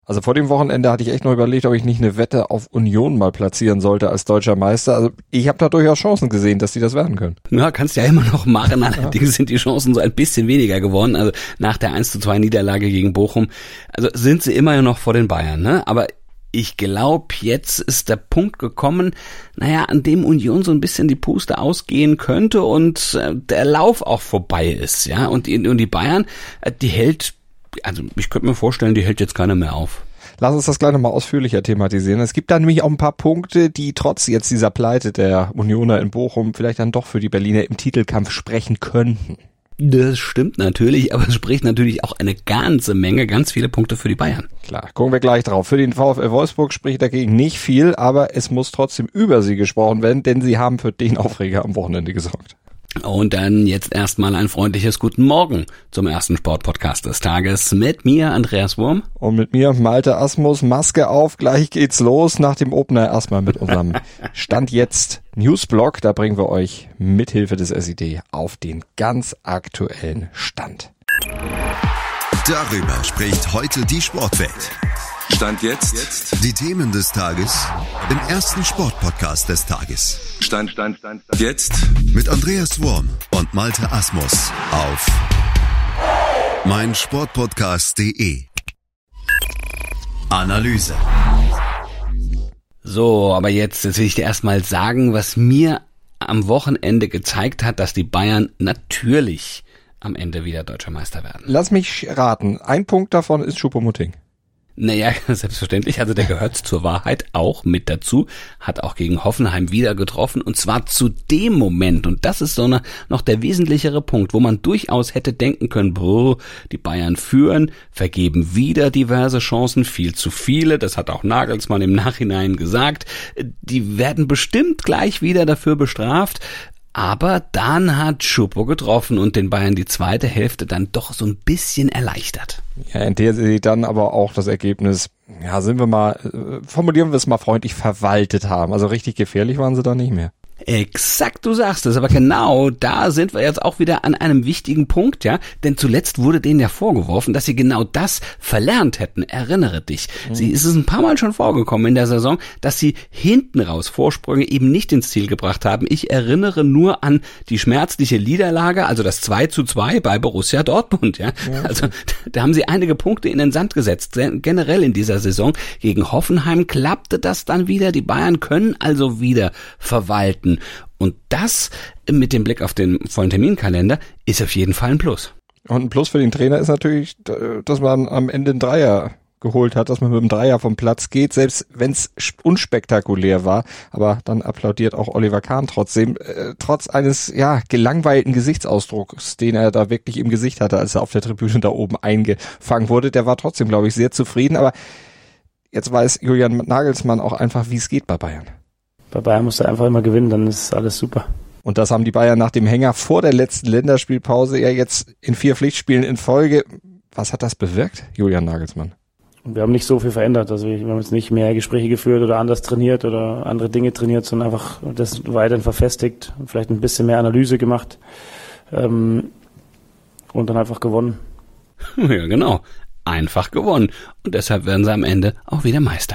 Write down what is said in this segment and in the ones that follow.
Also vor dem Wochenende hatte ich echt noch überlegt, ob ich nicht eine Wette auf Union mal platzieren sollte als deutscher Meister. Also ich habe da durchaus Chancen gesehen, dass die das werden können. Ja, kannst ja immer noch machen. Allerdings sind die Chancen so ein bisschen weniger geworden. Also nach der 1:2 Niederlage gegen Bochum, also sind sie immer noch vor den Bayern, ne? Aber ich glaube, jetzt ist der Punkt gekommen, an dem Union so ein bisschen die Puste ausgehen könnte und der Lauf auch vorbei ist, ja. Und die Bayern, die hält, also ich könnte mir vorstellen, die hält jetzt keiner mehr auf. Lass uns das gleich nochmal ausführlicher thematisieren. Es gibt da nämlich auch ein paar Punkte, die trotz jetzt dieser Pleite der Unioner in Bochum vielleicht dann doch für die Berliner im Titelkampf sprechen könnten. Das stimmt natürlich, aber es spricht natürlich auch eine ganze Menge, ganz viele Punkte für die Bayern. Klar, gucken wir gleich drauf. Für den VfL Wolfsburg spricht dagegen nicht viel, aber es muss trotzdem über sie gesprochen werden, denn sie haben für den Aufreger am Wochenende gesorgt. Und dann jetzt erstmal ein freundliches Guten Morgen zum ersten Sportpodcast des Tages mit mir, Andreas Wurm. Und mit mir, Malte Asmus. Maske auf, gleich geht's los. Nach dem Opener erstmal mit unserem Stand jetzt Newsblog. Da bringen wir euch mithilfe des SID auf den ganz aktuellen Stand. Darüber spricht heute die Sportwelt. Stand jetzt. Die Themen des Tages im ersten Sportpodcast des Tages. Stand jetzt. Mit Andreas Wurm und Malte Asmus auf meinsportpodcast.de. Analyse. So, aber jetzt will ich dir erstmal sagen, was mir am Wochenende gezeigt hat, dass die Bayern natürlich am Ende wieder Deutscher Meister werden. Lass mich raten. Ein Punkt davon ist Choupo-Moting. Naja, selbstverständlich, also der gehört zur Wahrheit auch mit dazu, hat auch gegen Hoffenheim wieder getroffen und zwar zu dem Moment, und das ist noch der wesentlichere Punkt, wo man durchaus hätte denken können, die Bayern führen, vergeben wieder diverse Chancen, viel zu viele, das hat auch Nagelsmann im Nachhinein gesagt, die werden bestimmt gleich wieder dafür bestraft. Aber dann hat Choupo getroffen und den Bayern die zweite Hälfte dann doch so ein bisschen erleichtert. Ja, in der sie dann aber auch das Ergebnis, formulieren wir es mal freundlich, verwaltet haben. Also richtig gefährlich waren sie da nicht mehr. Exakt, du sagst es, aber genau da sind wir jetzt auch wieder an einem wichtigen Punkt, ja, denn zuletzt wurde denen ja vorgeworfen, dass sie genau das verlernt hätten, erinnere dich. Sie ist es ein paar Mal schon vorgekommen in der Saison, dass sie hinten raus Vorsprünge eben nicht ins Ziel gebracht haben. Ich erinnere nur an die schmerzliche Niederlage, also das 2:2 bei Borussia Dortmund, ja. Also da haben sie einige Punkte in den Sand gesetzt, generell in dieser Saison. Gegen Hoffenheim klappte das dann wieder, die Bayern können also wieder verwalten. Und das mit dem Blick auf den vollen Terminkalender ist auf jeden Fall ein Plus. Und ein Plus für den Trainer ist natürlich, dass man am Ende einen Dreier geholt hat, dass man mit dem Dreier vom Platz geht, selbst wenn es unspektakulär war. Aber dann applaudiert auch Oliver Kahn trotzdem, trotz eines gelangweilten Gesichtsausdrucks, den er da wirklich im Gesicht hatte, als er auf der Tribüne da oben eingefangen wurde. Der war trotzdem, glaube ich, sehr zufrieden. Aber jetzt weiß Julian Nagelsmann auch einfach, wie es geht bei Bayern. Bei Bayern musst du einfach immer gewinnen, dann ist alles super. Und das haben die Bayern nach dem Hänger vor der letzten Länderspielpause jetzt in 4 Pflichtspielen in Folge. Was hat das bewirkt, Julian Nagelsmann? Wir haben nicht so viel verändert. Also wir haben jetzt nicht mehr Gespräche geführt oder anders trainiert oder andere Dinge trainiert, sondern einfach das weiterhin verfestigt und vielleicht ein bisschen mehr Analyse gemacht und dann einfach gewonnen. Ja, genau. Einfach gewonnen. Und deshalb werden sie am Ende auch wieder Meister.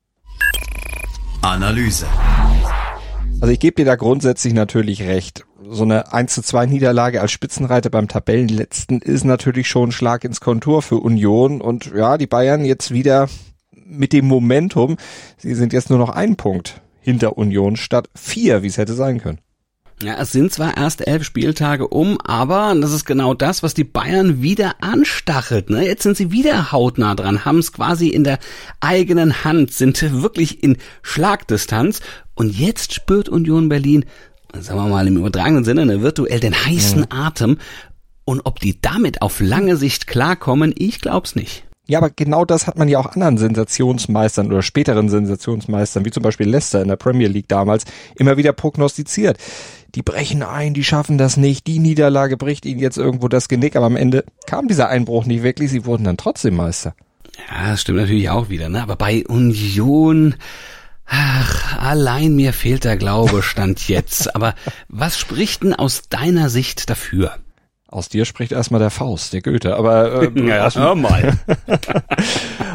Analyse. Also ich gebe dir da grundsätzlich natürlich recht. So eine 1:2 Niederlage als Spitzenreiter beim Tabellenletzten ist natürlich schon ein Schlag ins Kontor für Union. Und ja, die Bayern jetzt wieder mit dem Momentum. Sie sind jetzt nur noch 1 Punkt hinter Union statt 4, wie es hätte sein können. Ja, es sind zwar erst 11 Spieltage aber das ist genau das, was die Bayern wieder anstachelt. Ne? Jetzt sind sie wieder hautnah dran, haben es quasi in der eigenen Hand, sind wirklich in Schlagdistanz. Und jetzt spürt Union Berlin, sagen wir mal im übertragenen Sinne, virtuell den heißen Atem. Und ob die damit auf lange Sicht klarkommen, ich glaub's nicht. Ja, aber genau das hat man ja auch anderen Sensationsmeistern oder späteren Sensationsmeistern, wie zum Beispiel Leicester in der Premier League damals, immer wieder prognostiziert. Die brechen ein, die schaffen das nicht, die Niederlage bricht ihnen jetzt irgendwo das Genick, aber am Ende kam dieser Einbruch nicht wirklich, sie wurden dann trotzdem Meister. Ja, das stimmt natürlich auch wieder, ne? Aber bei Union, allein mir fehlt der Glaube, Stand jetzt. Aber was spricht denn aus deiner Sicht dafür? Aus dir spricht erstmal der Faust, der Goethe, aber ja, hör mal.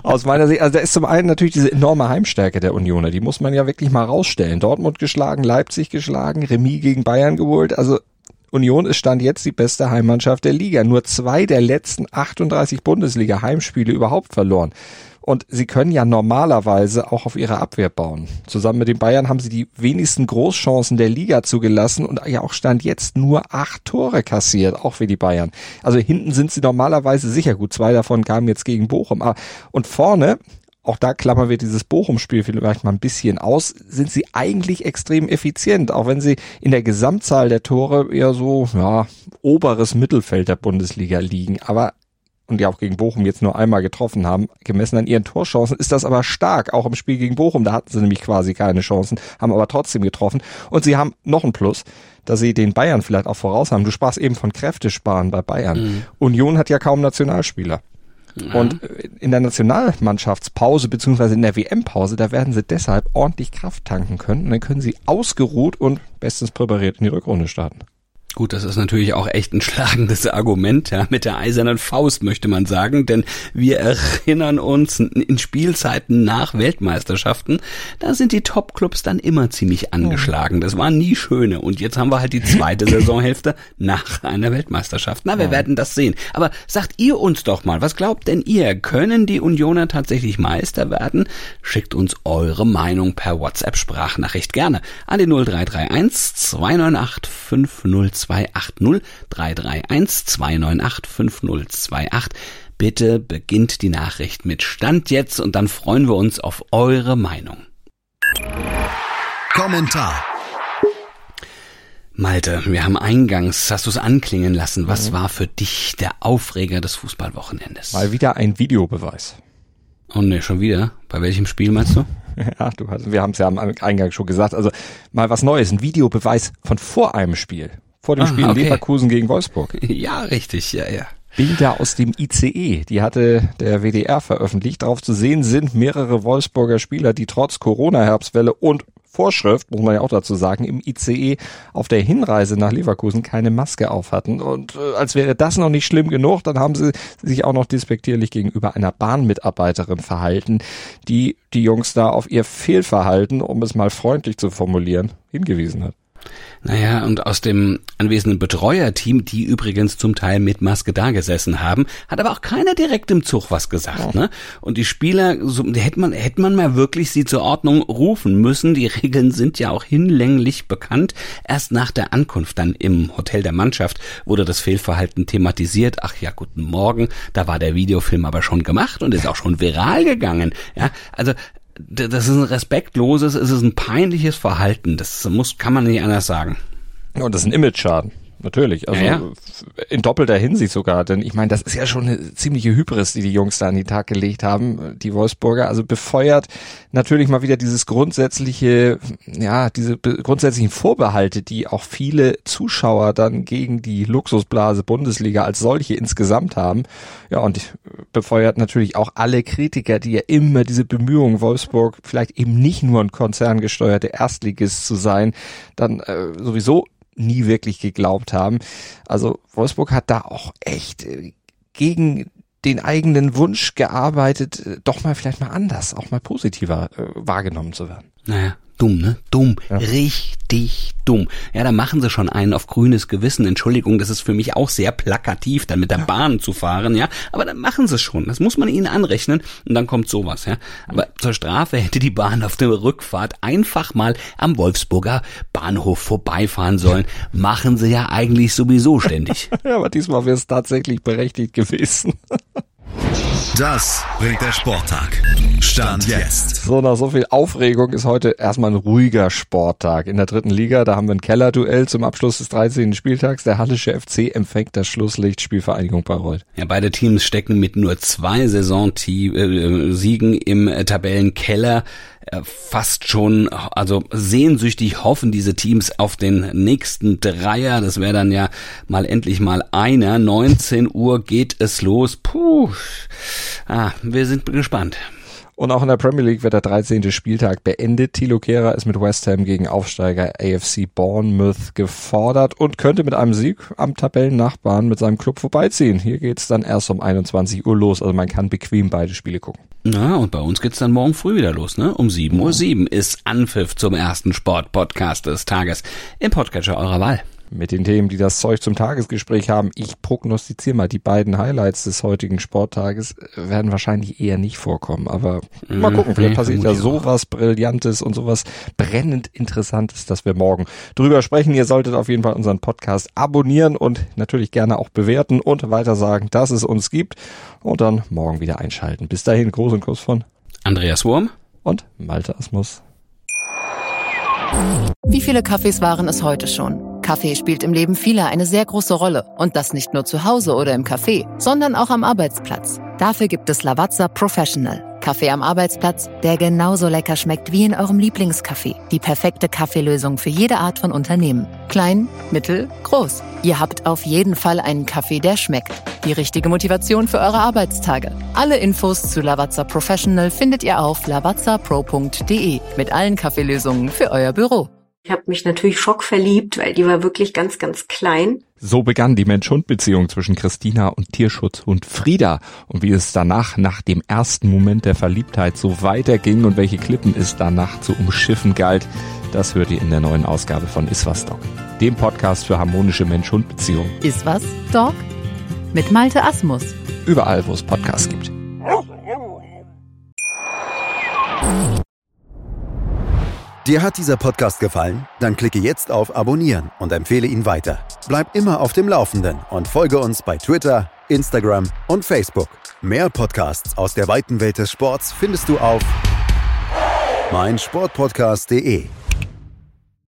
Aus meiner Sicht, also da ist zum einen natürlich diese enorme Heimstärke der Unioner, die muss man ja wirklich mal rausstellen. Dortmund geschlagen, Leipzig geschlagen, Remis gegen Bayern geholt, also Union ist Stand jetzt die beste Heimmannschaft der Liga. Nur 2 der letzten 38 Bundesliga-Heimspiele überhaupt verloren. Und sie können ja normalerweise auch auf ihre Abwehr bauen. Zusammen mit den Bayern haben sie die wenigsten Großchancen der Liga zugelassen und ja auch Stand jetzt nur 8 Tore kassiert, auch wie die Bayern. Also hinten sind sie normalerweise sicher gut. 2 davon kamen jetzt gegen Bochum. Und vorne, auch da klammern wir dieses Bochum-Spiel vielleicht mal ein bisschen aus, sind sie eigentlich extrem effizient, auch wenn sie in der Gesamtzahl der Tore eher so, oberes Mittelfeld der Bundesliga liegen. Und die auch gegen Bochum jetzt nur einmal getroffen haben, gemessen an ihren Torchancen, ist das aber stark. Auch im Spiel gegen Bochum, da hatten sie nämlich quasi keine Chancen, haben aber trotzdem getroffen. Und sie haben noch ein Plus, dass sie den Bayern vielleicht auch voraus haben. Du sprachst eben von Kräftesparen bei Bayern. Mhm. Union hat ja kaum Nationalspieler. Ja. Und in der Nationalmannschaftspause beziehungsweise in der WM-Pause, da werden sie deshalb ordentlich Kraft tanken können. Und dann können sie ausgeruht und bestens präpariert in die Rückrunde starten. Gut, das ist natürlich auch echt ein schlagendes Argument, ja, mit der eisernen Faust, möchte man sagen, denn wir erinnern uns in Spielzeiten nach Weltmeisterschaften, da sind die Top-Clubs dann immer ziemlich angeschlagen. Das waren nie schöne. Und jetzt haben wir halt die zweite Saisonhälfte nach einer Weltmeisterschaft. Na, wir werden das sehen. Aber sagt ihr uns doch mal, was glaubt denn ihr? Können die Unioner tatsächlich Meister werden? Schickt uns eure Meinung per WhatsApp-Sprachnachricht gerne an die 0331 298 502 280 331 298 5028. Bitte beginnt die Nachricht mit Stand jetzt und dann freuen wir uns auf eure Meinung. Kommentar. Malte, wir haben eingangs, hast du es anklingen lassen, was war für dich der Aufreger des Fußballwochenendes? Mal wieder ein Videobeweis. Oh ne, schon wieder? Bei welchem Spiel meinst du? Ja, wir haben es ja am Eingang schon gesagt. Also mal was Neues, ein Videobeweis von vor einem Spiel. Vor dem Spiel Leverkusen gegen Wolfsburg. Ja, richtig, ja. Bilder aus dem ICE, die hatte der WDR veröffentlicht. Darauf zu sehen sind mehrere Wolfsburger Spieler, die trotz Corona-Herbstwelle und Vorschrift, muss man ja auch dazu sagen, im ICE auf der Hinreise nach Leverkusen keine Maske auf hatten. Und als wäre das noch nicht schlimm genug, dann haben sie sich auch noch despektierlich gegenüber einer Bahnmitarbeiterin verhalten, die Jungs da auf ihr Fehlverhalten, um es mal freundlich zu formulieren, hingewiesen hat. Naja, und aus dem anwesenden Betreuerteam, die übrigens zum Teil mit Maske da gesessen haben, hat aber auch keiner direkt im Zug was gesagt, ne? Und die Spieler, so, hätte man mal wirklich sie zur Ordnung rufen müssen. Die Regeln sind ja auch hinlänglich bekannt. Erst nach der Ankunft dann im Hotel der Mannschaft wurde das Fehlverhalten thematisiert. Ach ja, guten Morgen, da war der Videofilm aber schon gemacht und ist auch schon viral gegangen. Ja, also das ist ein respektloses, es ist ein peinliches Verhalten. Kann man nicht anders sagen. Und das ist ein Image-Schaden. Natürlich, also in doppelter Hinsicht sogar, denn ich meine, das ist ja schon eine ziemliche Hybris, die Jungs da an den Tag gelegt haben, die Wolfsburger, also befeuert natürlich mal wieder diese grundsätzlichen Vorbehalte, die auch viele Zuschauer dann gegen die Luxusblase Bundesliga als solche insgesamt haben, ja, und befeuert natürlich auch alle Kritiker, die ja immer diese Bemühungen, Wolfsburg vielleicht eben nicht nur ein konzerngesteuerter Erstligist zu sein, dann sowieso nie wirklich geglaubt haben. Also Wolfsburg hat da auch echt gegen den eigenen Wunsch gearbeitet, doch mal vielleicht mal anders, auch mal positiver wahrgenommen zu werden. Naja, dumm, ne? Dumm. Ja. Richtig dumm. Ja, da machen sie schon einen auf grünes Gewissen. Entschuldigung, das ist für mich auch sehr plakativ, dann mit der Bahn zu fahren, ja. Aber dann machen sie es schon. Das muss man ihnen anrechnen. Und dann kommt sowas, ja. Aber zur Strafe hätte die Bahn auf der Rückfahrt einfach mal am Wolfsburger Bahnhof vorbeifahren sollen. Machen sie ja eigentlich sowieso ständig. Ja, aber diesmal wäre es tatsächlich berechtigt gewesen. Das bringt der Sporttag. Stand jetzt. So, nach so viel Aufregung ist heute erstmal ein ruhiger Sporttag. In der 3. Liga, da haben wir ein Kellerduell zum Abschluss des 13. Spieltags. Der Hallische FC empfängt das Schlusslicht Spielvereinigung Bayreuth. Ja, beide Teams stecken mit nur 2 Saisonsiegen im Tabellenkeller. Fast schon, also sehnsüchtig hoffen diese Teams auf den nächsten Dreier. Das wäre dann ja mal endlich mal einer. 19 Uhr geht es los. Wir sind gespannt. Und auch in der Premier League wird der 13. Spieltag beendet. Thilo Kehrer ist mit West Ham gegen Aufsteiger AFC Bournemouth gefordert und könnte mit einem Sieg am Tabellennachbarn mit seinem Club vorbeiziehen. Hier geht's dann erst um 21 Uhr los, also man kann bequem beide Spiele gucken. Na, und bei uns geht's dann morgen früh wieder los, ne? Um 7:07 Uhr ist Anpfiff zum ersten Sportpodcast des Tages im Podcatcher eurer Wahl. Mit den Themen, die das Zeug zum Tagesgespräch haben. Ich prognostiziere mal, die beiden Highlights des heutigen Sporttages werden wahrscheinlich eher nicht vorkommen. Aber mal gucken, vielleicht passiert ja sowas Brillantes und sowas brennend Interessantes, dass wir morgen drüber sprechen. Ihr solltet auf jeden Fall unseren Podcast abonnieren und natürlich gerne auch bewerten und weiter sagen, dass es uns gibt. Und dann morgen wieder einschalten. Bis dahin, Gruß und Kuss von Andreas Wurm und Malte Asmus. Wie viele Kaffees waren es heute schon? Kaffee spielt im Leben vieler eine sehr große Rolle. Und das nicht nur zu Hause oder im Café, sondern auch am Arbeitsplatz. Dafür gibt es Lavazza Professional. Kaffee am Arbeitsplatz, der genauso lecker schmeckt wie in eurem Lieblingscafé. Die perfekte Kaffeelösung für jede Art von Unternehmen. Klein, mittel, groß. Ihr habt auf jeden Fall einen Kaffee, der schmeckt. Die richtige Motivation für eure Arbeitstage. Alle Infos zu Lavazza Professional findet ihr auf lavazzapro.de mit allen Kaffeelösungen für euer Büro. Ich habe mich natürlich schockverliebt, weil die war wirklich ganz, ganz klein. So begann die Mensch-Hund-Beziehung zwischen Christina und Tierschutzhund Frieda. Und wie es danach, nach dem ersten Moment der Verliebtheit, so weiterging und welche Klippen es danach zu umschiffen galt, das hört ihr in der neuen Ausgabe von Iswas Dog, dem Podcast für harmonische Mensch-Hund-Beziehungen. Iswas Dog? Mit Malte Asmus. Überall, wo es Podcasts gibt. Dir hat dieser Podcast gefallen? Dann klicke jetzt auf Abonnieren und empfehle ihn weiter. Bleib immer auf dem Laufenden und folge uns bei Twitter, Instagram und Facebook. Mehr Podcasts aus der weiten Welt des Sports findest du auf meinsportpodcast.de.